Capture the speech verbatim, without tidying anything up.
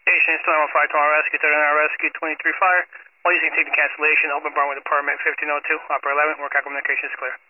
Station, still on five twelve rescue, thirty-nine rescue, twenty-three fire. All using take the cancellation, open burn with department fifteen oh two, upper eleven, work out communication is clear.